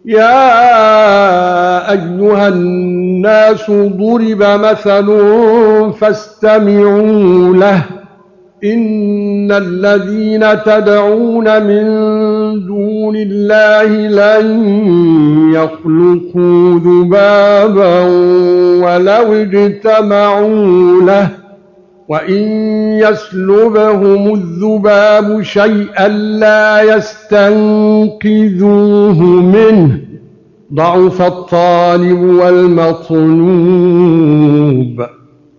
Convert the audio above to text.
يا أيها الناس ضرب مثل فاستمعوا له إن الذين تدعون من دون الله لن يخلقوا ذبابا ولو اجتمعوا له وإن يسلبهم الذباب شيئا لا يستنقذوه منه ضعف الطالب والمطلوب